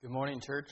Good morning, church.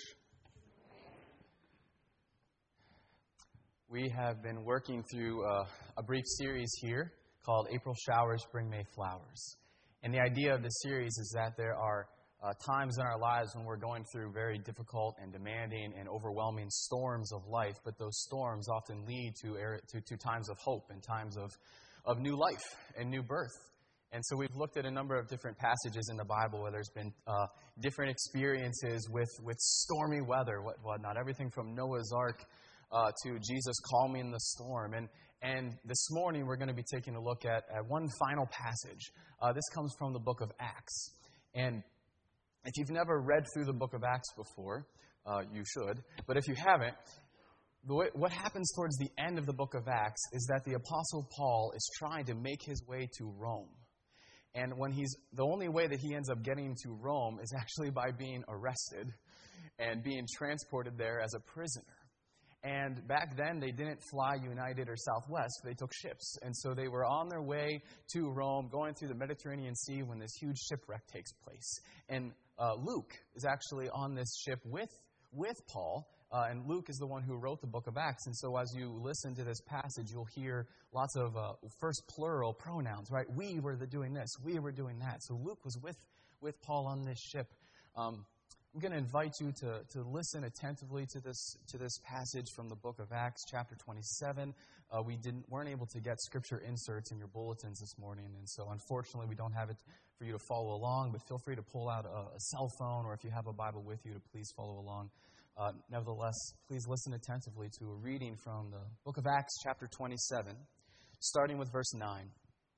We have been working through a brief series here called April Showers Bring May Flowers. And the idea of this series is that there are times in our lives when we're going through very difficult and demanding and overwhelming storms of life, but those storms often lead to times of hope and times of new life and new birth. And so we've looked at a number of different passages in the Bible where there's been different experiences with stormy weather, whatnot, everything from Noah's Ark to Jesus calming the storm. And this morning we're going to be taking a look at one final passage. This comes from the book of Acts. And if you've never read through the book of Acts before, you should. But if you haven't, what happens towards the end of the book of Acts is that the Apostle Paul is trying to make his way to Rome. And the only way that he ends up getting to Rome is actually by being arrested and being transported there as a prisoner. And back then, they didn't fly United or Southwest. They took ships. And so they were on their way to Rome, going through the Mediterranean Sea when this huge shipwreck takes place. And Luke is actually on this ship with Paul. And Luke is the one who wrote the book of Acts. And so as you listen to this passage, you'll hear lots of first plural pronouns, right? We were doing this. We were doing that. So Luke was with Paul on this ship. I'm going to invite you to listen attentively to this passage from the book of Acts, chapter 27. We weren't able to get scripture inserts in your bulletins this morning, and so unfortunately we don't have it for you to follow along, but feel free to pull out a cell phone, or if you have a Bible with you, to please follow along. Nevertheless, please listen attentively to a reading from the book of Acts, chapter 27, starting with verse 9.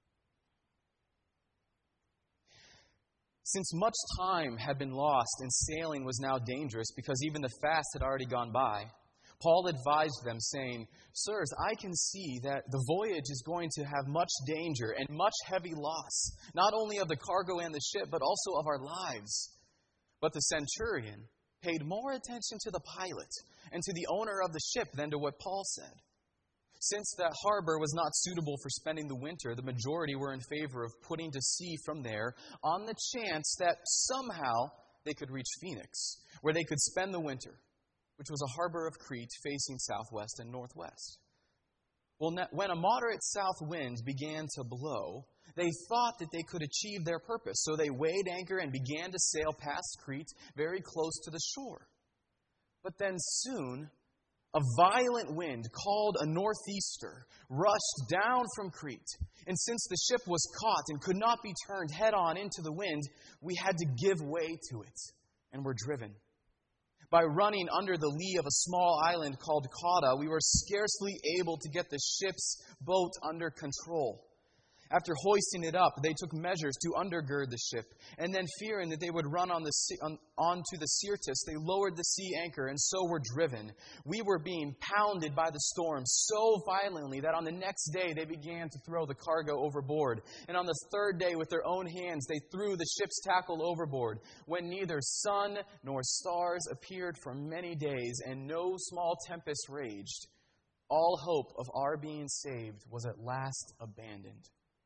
Since much time had been lost and sailing was now dangerous because even the fast had already gone by, Paul advised them, saying, "Sirs, I can see that the voyage is going to have much danger and much heavy loss, not only of the cargo and the ship, but also of our lives." But the centurion paid more attention to the pilot and to the owner of the ship than to what Paul said. Since that harbor was not suitable for spending the winter, the majority were in favor of putting to sea from there on the chance that somehow they could reach Phoenix, where they could spend the winter, which was a harbor of Crete facing southwest and northwest. Well, when a moderate south wind began to blow, they thought that they could achieve their purpose, so they weighed anchor and began to sail past Crete, very close to the shore. But then soon, a violent wind, called a northeaster, rushed down from Crete. And since the ship was caught and could not be turned head-on into the wind, we had to give way to it, and were driven. By running under the lee of a small island called Cauda, we were scarcely able to get the ship's boat under control. After hoisting it up, they took measures to undergird the ship, and then fearing that they would run onto the Syrtis, they lowered the sea anchor and so were driven. We were being pounded by the storm so violently that on the next day they began to throw the cargo overboard. And on the third day, with their own hands, they threw the ship's tackle overboard, when neither sun nor stars appeared for many days, and no small tempest raged. All hope of our being saved was at last abandoned.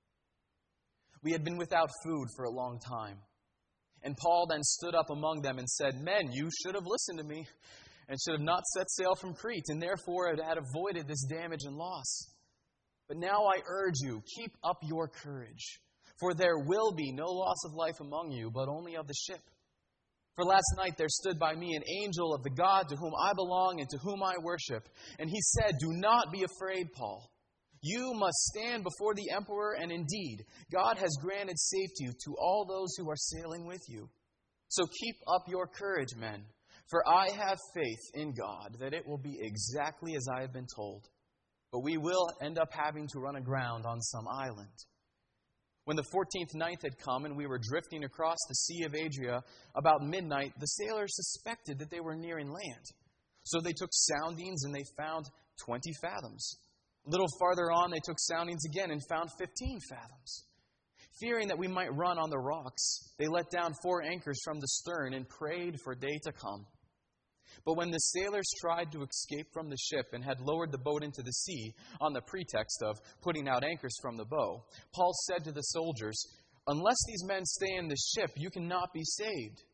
We had been without food for a long time. And Paul then stood up among them and said, "Men, you should have listened to me and should have not set sail from Crete, and therefore had avoided this damage and loss. But now I urge you, keep up your courage, for there will be no loss of life among you, but only of the ship. For last night there stood by me an angel of the God to whom I belong and to whom I worship. And he said, 'Do not be afraid, Paul. You must stand before the emperor, and indeed, God has granted safety to all those who are sailing with you. So keep up your courage, men, for I have faith in God that it will be exactly as I have been told. But we will end up having to run aground on some island.' When the 14th night had come and we were drifting across the Sea of Adria, about midnight, the sailors suspected that they were nearing land. So they took soundings and they found 20 fathoms. A little farther on, they took soundings again and found 15 fathoms. Fearing that we might run on the rocks, they let down 4 anchors from the stern and prayed for day to come. But when the sailors tried to escape from the ship and had lowered the boat into the sea on the pretext of putting out anchors from the bow, Paul said to the soldiers, 'Unless these men stay in the ship, you cannot be saved.'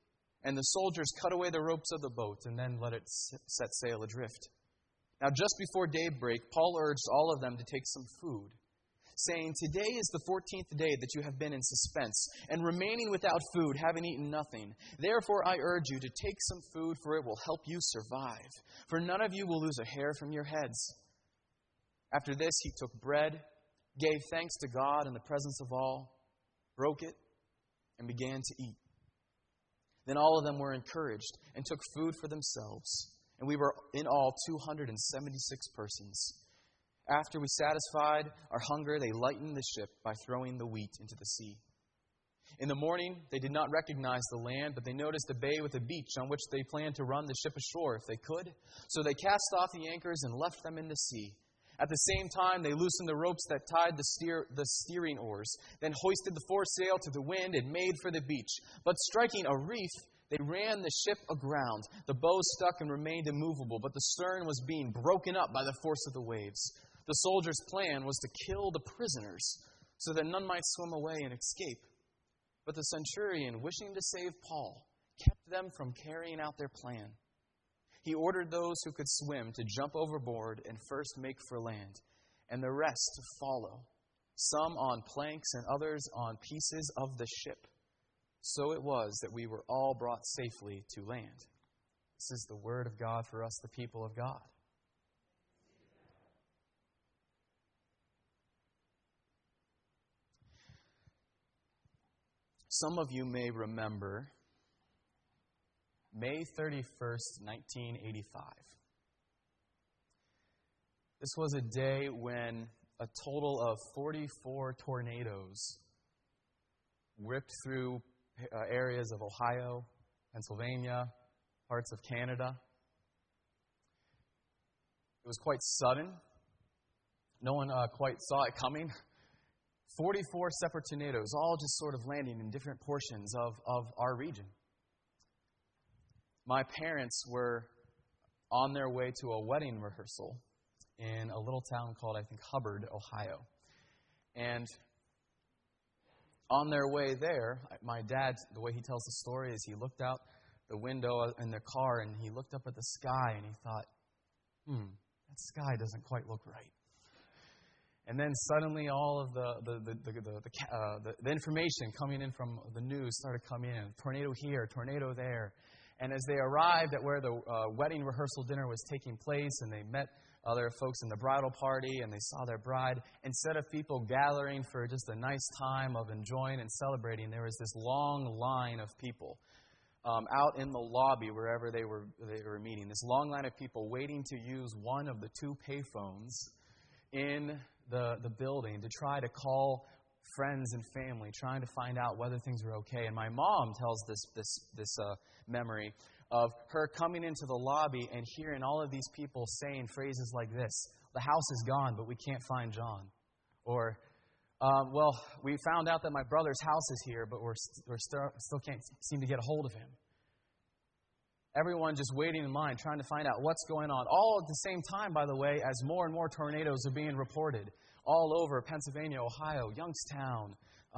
And the soldiers cut away the ropes of the boat and then let it set sail adrift. Now just before daybreak, Paul urged all of them to take some food, saying, "Today is the 14th day that you have been in suspense, and remaining without food, having eaten nothing. Therefore I urge you to take some food, for it will help you survive. For none of you will lose a hair from your heads." After this he took bread, gave thanks to God in the presence of all, broke it, and began to eat. Then all of them were encouraged and took food for themselves, and we were in all 276 persons. After we satisfied our hunger, they lightened the ship by throwing the wheat into the sea. In the morning, they did not recognize the land, but they noticed a bay with a beach on which they planned to run the ship ashore if they could. So they cast off the anchors and left them in the sea. At the same time, they loosened the ropes that tied the steering oars, then hoisted the foresail to the wind and made for the beach. But striking a reef, they ran the ship aground. The bow stuck and remained immovable, but the stern was being broken up by the force of the waves. The soldiers' plan was to kill the prisoners, so that none might swim away and escape. But the centurion, wishing to save Paul, kept them from carrying out their plan. He ordered those who could swim to jump overboard and first make for land, and the rest to follow, some on planks and others on pieces of the ship. So it was that we were all brought safely to land. This is the word of God for us, the people of God. Some of you may remember May 31st, 1985. This was a day when a total of 44 tornadoes ripped through areas of Ohio, Pennsylvania, parts of Canada. It was quite sudden. No one quite saw it coming. 44 separate tornadoes, all just sort of landing in different portions of our region. My parents were on their way to a wedding rehearsal in a little town called, I think, Hubbard, Ohio. And on their way there, my dad, the way he tells the story is he looked out the window in the car and he looked up at the sky and he thought, that sky doesn't quite look right. And then suddenly all of the information coming in from the news started coming in. Tornado here, tornado there. And as they arrived at where the wedding rehearsal dinner was taking place and they met other folks in the bridal party and they saw their bride, instead of people gathering for just a nice time of enjoying and celebrating, there was this long line of people out in the lobby wherever they were meeting. This long line of people waiting to use one of the two payphones in the building to try to call friends and family, trying to find out whether things were okay. And my mom tells this memory of her coming into the lobby and hearing all of these people saying phrases like this: "The house is gone, but we can't find John." Or, "Well, we found out that my brother's house is here, but we're still can't seem to get a hold of him." Everyone just waiting in line, trying to find out what's going on. All at the same time, by the way, as more and more tornadoes are being reported all over Pennsylvania, Ohio, Youngstown,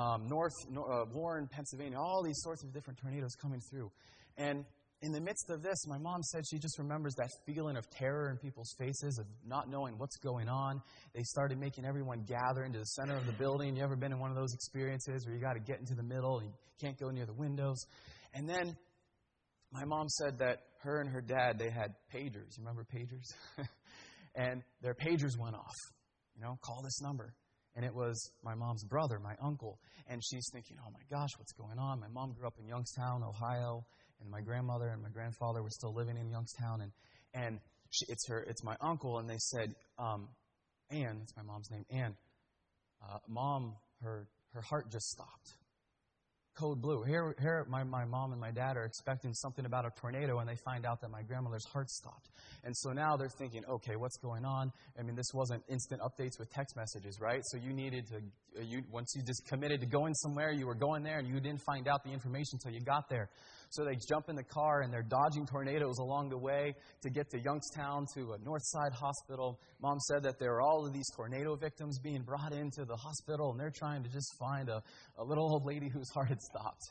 Warren, Pennsylvania, all these sorts of different tornadoes coming through. And in the midst of this, my mom said she just remembers that feeling of terror in people's faces, of not knowing what's going on. They started making everyone gather into the center of the building. You ever been in one of those experiences where you got to get into the middle and you can't go near the windows? And then my mom said that her and her dad, they had pagers. You remember pagers? And their pagers went off. Call this number. And it was my mom's brother, my uncle. And she's thinking, oh my gosh, what's going on? My mom grew up in Youngstown, Ohio, and my grandmother and my grandfather were still living in Youngstown. And it's my uncle, and they said, Ann, that's my mom's name, Ann, Mom, her heart just stopped. Code blue. Here my mom and my dad are expecting something about a tornado, and they find out that my grandmother's heart stopped. And so now they're thinking, okay, what's going on? I mean, this wasn't instant updates with text messages, right? So you needed to, once you just committed to going somewhere, you were going there, and you didn't find out the information until you got there. So they jump in the car, and they're dodging tornadoes along the way to get to Youngstown, to a Northside hospital. Mom said that there are all of these tornado victims being brought into the hospital, and they're trying to just find a little old lady whose heart had stopped.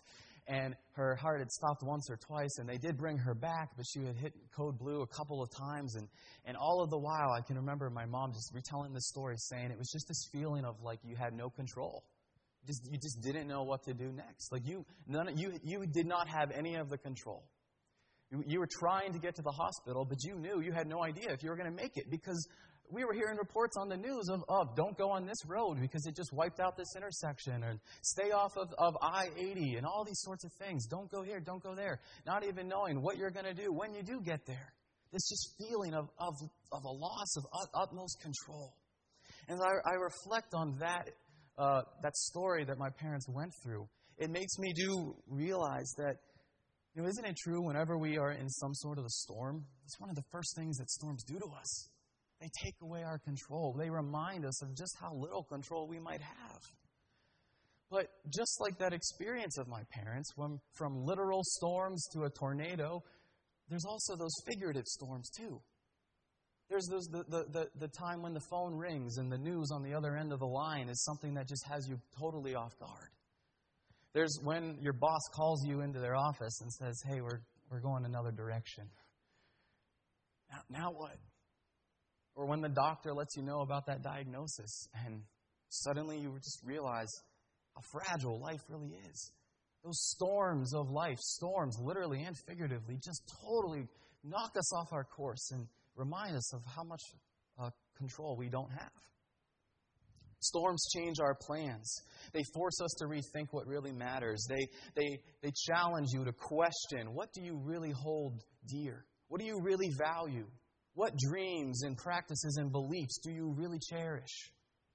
And her heart had stopped once or twice, and they did bring her back, but she had hit code blue a couple of times. And all of the while, I can remember my mom just retelling this story, saying it was just this feeling of like you had no control. You just didn't know what to do next. Like you did not have any of the control. You were trying to get to the hospital, but you knew you had no idea if you were going to make it, because we were hearing reports on the news of don't go on this road because it just wiped out this intersection, or stay off of I-80 and all these sorts of things. Don't go here, don't go there. Not even knowing what you're going to do when you do get there. This just feeling of a loss of utmost control. And I reflect on that story that my parents went through. It makes me do realize that, isn't it true whenever we are in some sort of a storm, it's one of the first things that storms do to us. They take away our control. They remind us of just how little control we might have. But just like that experience of my parents, from literal storms to a tornado, there's also those figurative storms too. There's the time when the phone rings and the news on the other end of the line is something that just has you totally off guard. There's when your boss calls you into their office and says, hey, we're going another direction. Now what? Or when the doctor lets you know about that diagnosis and suddenly you just realize how fragile life really is. Those storms of life, storms literally and figuratively, just totally knock us off our course and remind us of how much control we don't have. Storms change our plans. They force us to rethink what really matters. They challenge you to question, what do you really hold dear? What do you really value? What dreams and practices and beliefs do you really cherish?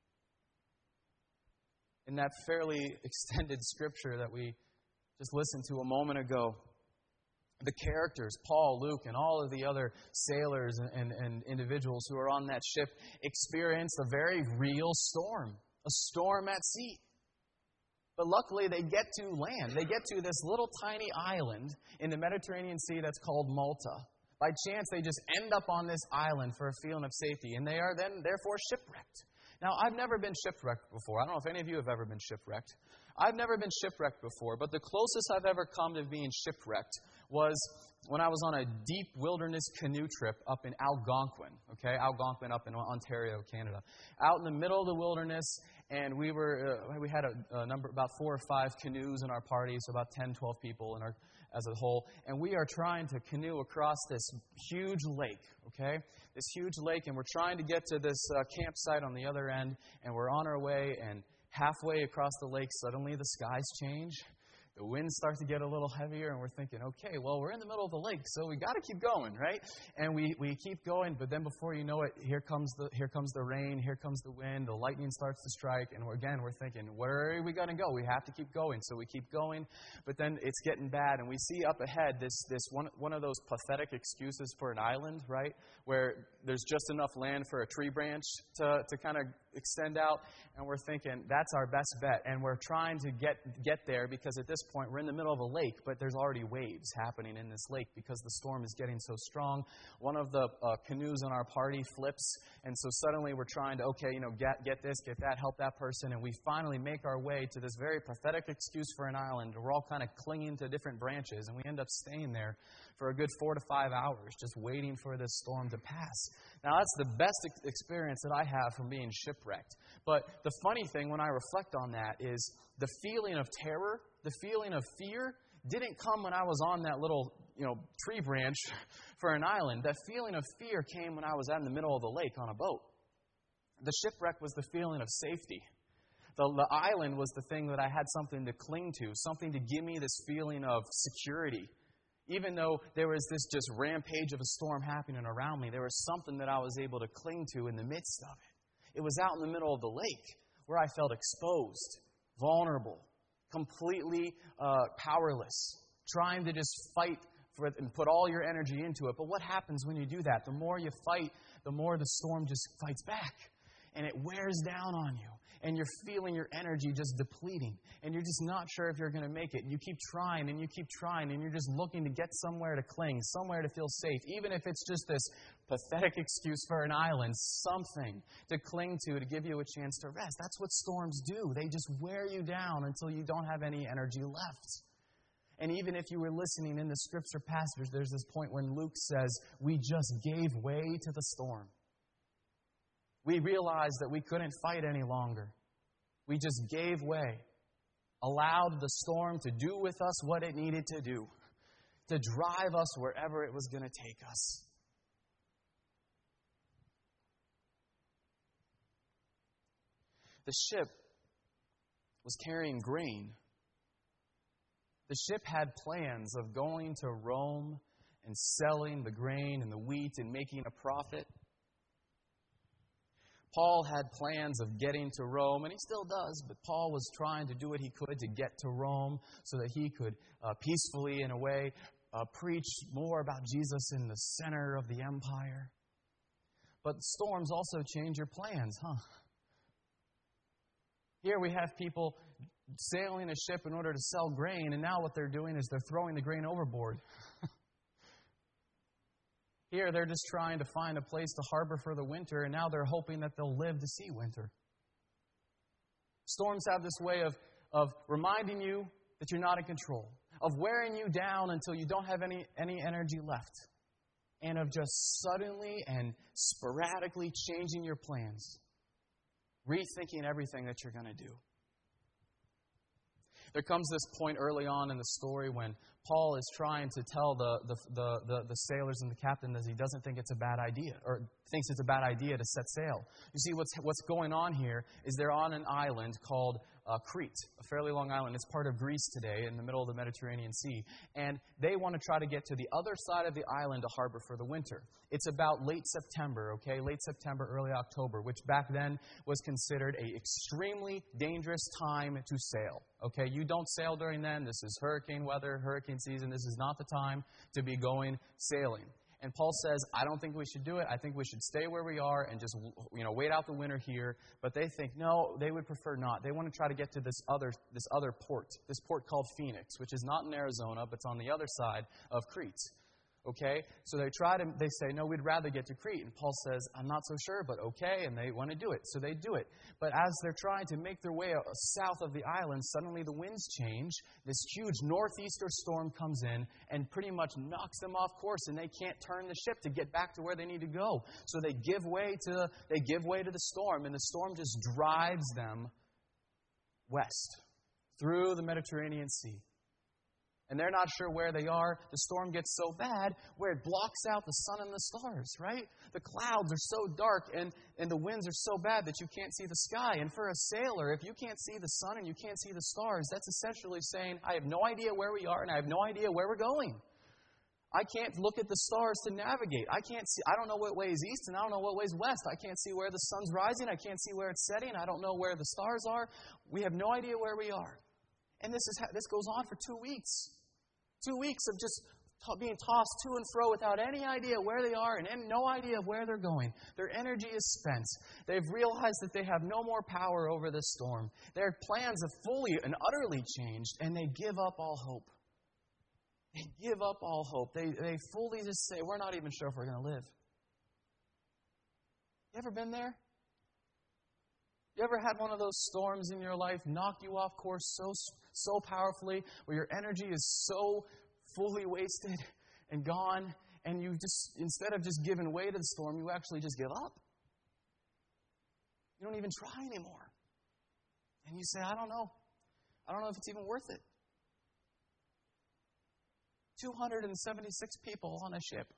In that fairly extended scripture that we just listened to a moment ago, the characters, Paul, Luke, and all of the other sailors and individuals who are on that ship experience a very real storm, a storm at sea. But luckily they get to land. They get to this little tiny island in the Mediterranean Sea that's called Malta. By chance, they just end up on this island for a feeling of safety, and they are then therefore shipwrecked. Now, I've never been shipwrecked before. I don't know if any of you have ever been shipwrecked. I've never been shipwrecked before, but the closest I've ever come to being shipwrecked was when I was on a deep wilderness canoe trip up in Algonquin. Okay, Algonquin up in Ontario, Canada. Out in the middle of the wilderness, and we had a number, about 4 or 5 canoes in our party, so about 10, 12 people as a whole, and we are trying to canoe across this huge lake, okay? This huge lake, and we're trying to get to this campsite on the other end, and we're on our way, and halfway across the lake, suddenly the skies change. The winds start to get a little heavier, and we're thinking, okay, well, we're in the middle of the lake, so we got to keep going, right? And we keep going, but then before you know it, here comes the rain, here comes the wind, the lightning starts to strike, and we're thinking, where are we going to go? We have to keep going, so we keep going, but then it's getting bad, and we see up ahead this one of those pathetic excuses for an island, right, where there's just enough land for a tree branch to kind of extend out, and we're thinking that's our best bet, and we're trying to get there because at this point we're in the middle of a lake, but there's already waves happening in this lake because the storm is getting so strong. One of the canoes in our party flips, and so suddenly we're trying to get this, get that, help that person, and we finally make our way to this very pathetic excuse for an island. We're all kind of clinging to different branches, and we end up staying there for a good 4 to 5 hours just waiting for this storm to pass. Now, that's the best experience that I have from being shipwrecked. But the funny thing when I reflect on that is the feeling of terror, the feeling of fear, didn't come when I was on that little tree branch for an island. That feeling of fear came when I was out in the middle of the lake on a boat. The shipwreck was the feeling of safety. The island was the thing that I had something to cling to, something to give me this feeling of security. Even though there was this just rampage of a storm happening around me, there was something that I was able to cling to in the midst of it. It was out in the middle of the lake where I felt exposed, vulnerable, completely powerless, trying to just fight for it and put all your energy into it. But what happens when you do that? The more you fight, the more the storm just fights back. And it wears down on you. And you're feeling your energy just depleting. And you're just not sure if you're going to make it. And you keep trying and you keep trying. And you're just looking to get somewhere to cling, somewhere to feel safe. Even if it's just this pathetic excuse for an island, something to cling to give you a chance to rest. That's what storms do. They just wear you down until you don't have any energy left. And even if you were listening in the scripture passage, there's this point when Luke says, we just gave way to the storm. We realized that we couldn't fight any longer. We just gave way, allowed the storm to do with us what it needed to do, to drive us wherever it was going to take us. The ship was carrying grain. The ship had plans of going to Rome and selling the grain and the wheat and making a profit. Paul had plans of getting to Rome, and he still does, but Paul was trying to do what he could to get to Rome so that he could peacefully, in a way, preach more about Jesus in the center of the empire. But storms also change your plans, huh? Here we have people sailing a ship in order to sell grain, and now what they're doing is they're throwing the grain overboard. Here they're just trying to find a place to harbor for the winter, and now they're hoping that they'll live to see winter. Storms have this way of reminding you that you're not in control, of wearing you down until you don't have any energy left, and of just suddenly and sporadically changing your plans, rethinking everything that you're going to do. There comes this point early on in the story when Paul is trying to tell the sailors and the captain that he doesn't think it's a bad idea, or thinks it's a bad idea to set sail. You see, what's going on here is they're on an island called Crete, a fairly long island. It's part of Greece today in the middle of the Mediterranean Sea. And they want to try to get to the other side of the island to harbor for the winter. It's about late September, okay? Late September, early October, which back then was considered an extremely dangerous time to sail, okay? You don't sail during then. This is hurricane weather, hurricane season. This is not the time to be going sailing. And Paul says, I don't think we should do it. I think we should stay where we are and just, wait out the winter here. But they think, no, they would prefer not. They want to try to get to this other port, this port called Phoenix, which is not in Arizona, but it's on the other side of Crete. Okay? So they say, no, we'd rather get to Crete. And Paul says, I'm not so sure, but okay. And they want to do it. So they do it. But as they're trying to make their way south of the island, suddenly the winds change. This huge northeaster storm comes in and pretty much knocks them off course. And they can't turn the ship to get back to where they need to go. So they give way to the storm. And the storm just drives them west through the Mediterranean Sea. And they're not sure where they are. The storm gets so bad where it blocks out the sun and the stars, right? The clouds are so dark and the winds are so bad that you can't see the sky. And for a sailor, if you can't see the sun and you can't see the stars, that's essentially saying, I have no idea where we are and I have no idea where we're going. I can't look at the stars to navigate. I don't know what way is east and I don't know what way is west. I can't see where the sun's rising. I can't see where it's setting. I don't know where the stars are. We have no idea where we are. And this goes on for 2 weeks. 2 weeks of just being tossed to and fro without any idea where they are and no idea of where they're going. Their energy is spent. They've realized that they have no more power over this storm. Their plans have fully and utterly changed, and they give up all hope. They give up all hope. They fully just say, we're not even sure if we're going to live. You ever been there? You ever had one of those storms in your life knock you off course so powerfully, where your energy is so fully wasted and gone, and you just, instead of just giving way to the storm, you actually just give up? You don't even try anymore. And you say, I don't know if it's even worth it. 276 people on a ship,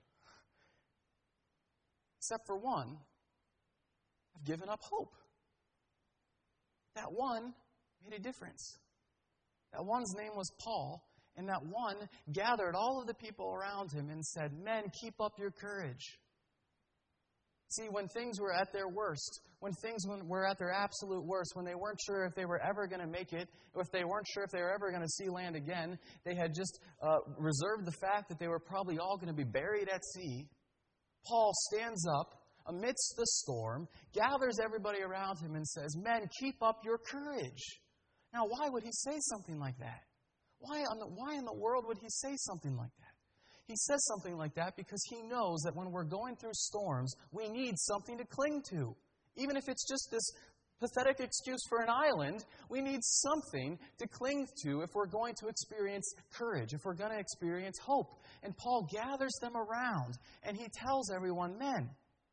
except for one, have given up hope. That one made a difference. That one's name was Paul, and that one gathered all of the people around him and said, men, keep up your courage. See, when things were at their worst, when things were at their absolute worst, when they weren't sure if they were ever going to make it, or if they weren't sure if they were ever going to see land again, they had just reserved the fact that they were probably all going to be buried at sea. Paul stands up amidst the storm, gathers everybody around him and says, men, keep up your courage. Now, why would he say something like that? Why in the world would he say something like that? He says something like that because he knows that when we're going through storms, we need something to cling to. Even if it's just this pathetic excuse for an island. We need something to cling to if we're going to experience courage, if we're going to experience hope. And Paul gathers them around, and he tells everyone, men,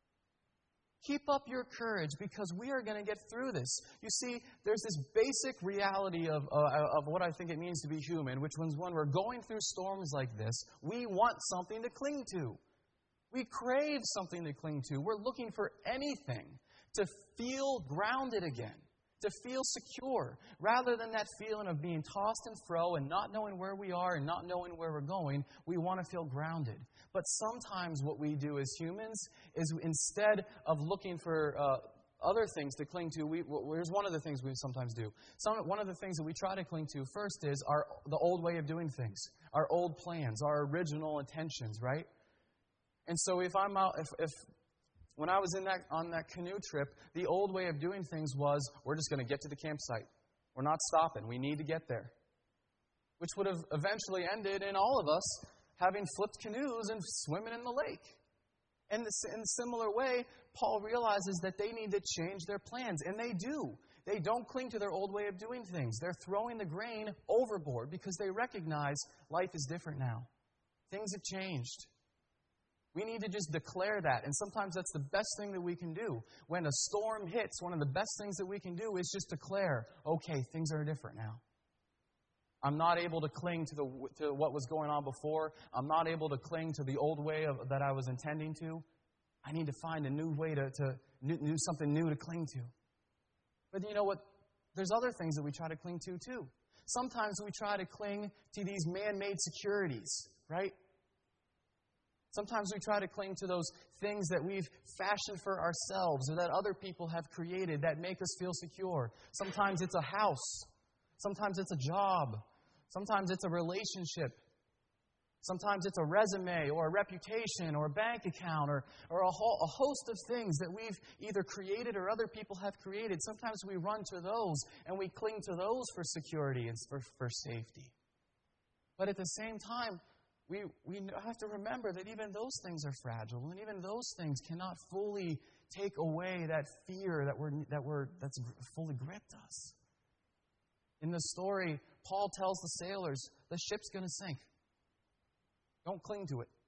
keep up your courage because we are going to get through this. You see, there's this basic reality of what I think it means to be human, which means when we're going through storms like this, we want something to cling to. We crave something to cling to. We're looking for anything to feel grounded again, to feel secure, rather than that feeling of being tossed and fro and not knowing where we are and not knowing where we're going. We want to feel grounded. But sometimes what we do as humans is instead of looking for other things to cling to, here's one of the things we sometimes do. One of the things that we try to cling to first is the old way of doing things, our old plans, our original intentions, right? And so if when I was on that canoe trip, the old way of doing things was, we're just going to get to the campsite. We're not stopping. We need to get there. Which would have eventually ended in all of us having flipped canoes and swimming in the lake. And in a similar way, Paul realizes that they need to change their plans. And they do. They don't cling to their old way of doing things. They're throwing the grain overboard because they recognize life is different now. Things have changed. We need to just declare that. And sometimes that's the best thing that we can do. When a storm hits, one of the best things that we can do is just declare, okay, things are different now. I'm not able to cling to what was going on before. I'm not able to cling to the old way that I was intending to. I need to find a new way to something new to cling to. But you know what? There's other things that we try to cling to too. Sometimes we try to cling to these man-made securities, right? Sometimes we try to cling to those things that we've fashioned for ourselves or that other people have created that make us feel secure. Sometimes it's a house. Sometimes it's a job. Sometimes it's a relationship. Sometimes it's a resume or a reputation or a bank account or a host of things that we've either created or other people have created. Sometimes we run to those and we cling to those for security and for safety. But at the same time, we have to remember that even those things are fragile, and even those things cannot fully take away that fear that's fully gripped us. In the story, Paul tells the sailors, the ship's going to sink. Don't cling to it.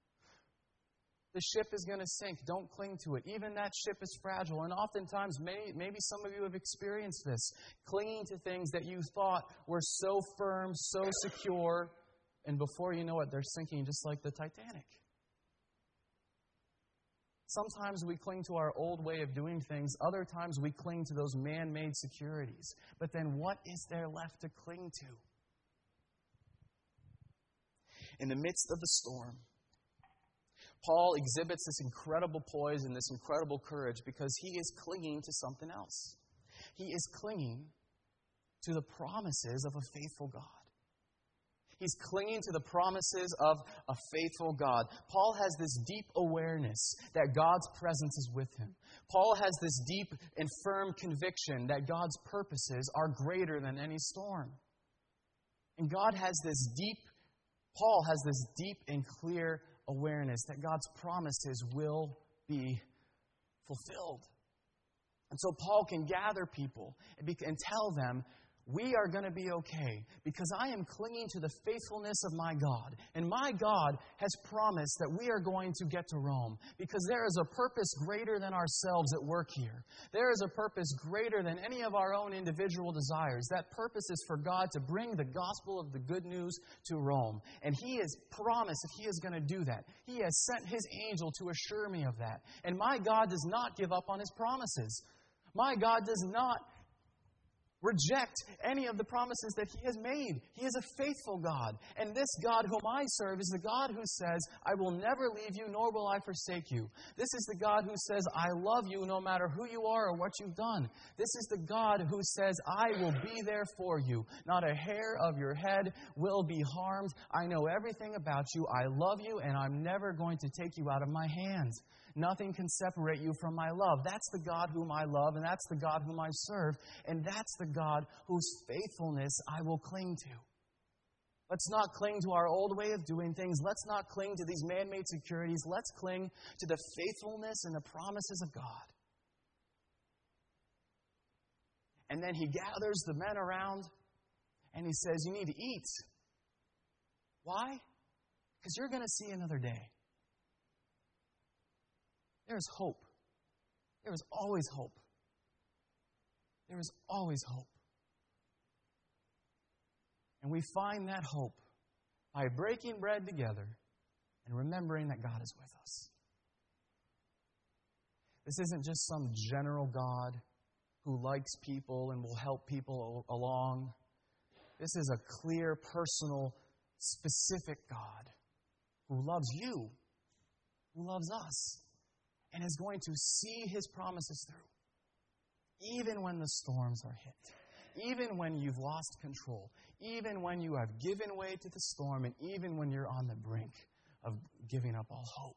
The ship is going to sink. Don't cling to it. Even that ship is fragile. And oftentimes, maybe some of you have experienced this, clinging to things that you thought were so firm, so secure, and before you know it, they're sinking just like the Titanic. Sometimes we cling to our old way of doing things. Other times we cling to those man-made securities. But then what is there left to cling to? In the midst of the storm, Paul exhibits this incredible poise and this incredible courage because he is clinging to something else. He is clinging to the promises of a faithful God. He's clinging to the promises of a faithful God. Paul has this deep awareness that God's presence is with him. Paul has this deep and firm conviction that God's purposes are greater than any storm. And Paul has this deep and clear awareness that God's promises will be fulfilled. And so Paul can gather people and tell them, we are going to be okay because I am clinging to the faithfulness of my God. And my God has promised that we are going to get to Rome because there is a purpose greater than ourselves at work here. There is a purpose greater than any of our own individual desires. That purpose is for God to bring the gospel of the good news to Rome. And He has promised that He is going to do that. He has sent His angel to assure me of that. And my God does not give up on His promises. My God does not reject any of the promises that He has made. He is a faithful God. And this God whom I serve is the God who says, I will never leave you, nor will I forsake you. This is the God who says, I love you no matter who you are or what you've done. This is the God who says, I will be there for you. Not a hair of your head will be harmed. I know everything about you. I love you, and I'm never going to take you out of my hands. Nothing can separate you from my love. That's the God whom I love, and that's the God whom I serve, and that's the God whose faithfulness I will cling to. Let's not cling to our old way of doing things. Let's not cling to these man-made securities. Let's cling to the faithfulness and the promises of God. And then he gathers the men around and he says, you need to eat. Why? Because you're going to see another day. There is hope. There is always hope. There is always hope. And we find that hope by breaking bread together and remembering that God is with us. This isn't just some general God who likes people and will help people along. This is a clear, personal, specific God who loves you, who loves us, and is going to see His promises through, even when the storms are hit, even when you've lost control, even when you have given way to the storm, and even when you're on the brink of giving up all hope.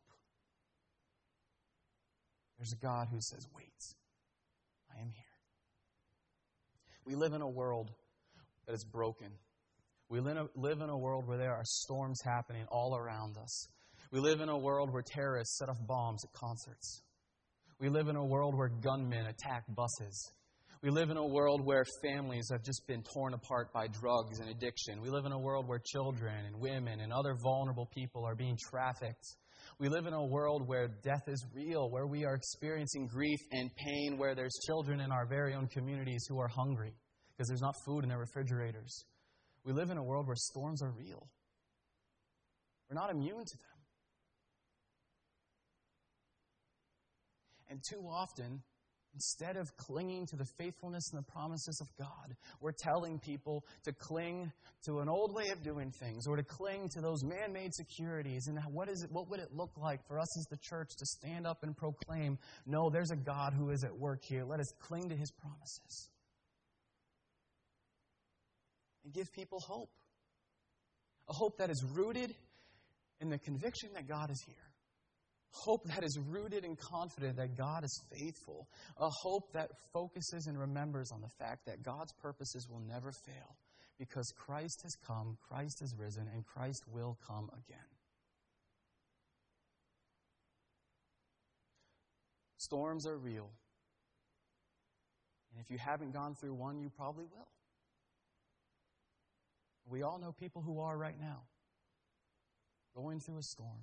There's a God who says, wait, I am here. We live in a world that is broken. We live in a world where there are storms happening all around us. We live in a world where terrorists set off bombs at concerts. We live in a world where gunmen attack buses. We live in a world where families have just been torn apart by drugs and addiction. We live in a world where children and women and other vulnerable people are being trafficked. We live in a world where death is real, where we are experiencing grief and pain, where there's children in our very own communities who are hungry because there's not food in their refrigerators. We live in a world where storms are real. We're not immune to them. And too often, instead of clinging to the faithfulness and the promises of God, we're telling people to cling to an old way of doing things or to cling to those man-made securities. And what would it look like for us as the church to stand up and proclaim, no, there's a God who is at work here. Let us cling to His promises. And give people hope. A hope that is rooted in the conviction that God is here. Hope that is rooted and confident that God is faithful. A hope that focuses and remembers on the fact that God's purposes will never fail because Christ has come, Christ has risen, and Christ will come again. Storms are real. And if you haven't gone through one, you probably will. We all know people who are right now going through a storm.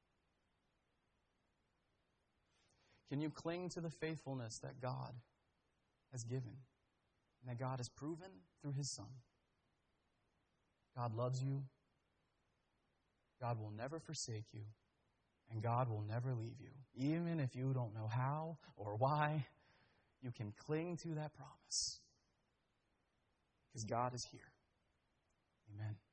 Can you cling to the faithfulness that God has given and that God has proven through His Son? God loves you. God will never forsake you. And God will never leave you. Even if you don't know how or why, you can cling to that promise. Because God is here. Amen.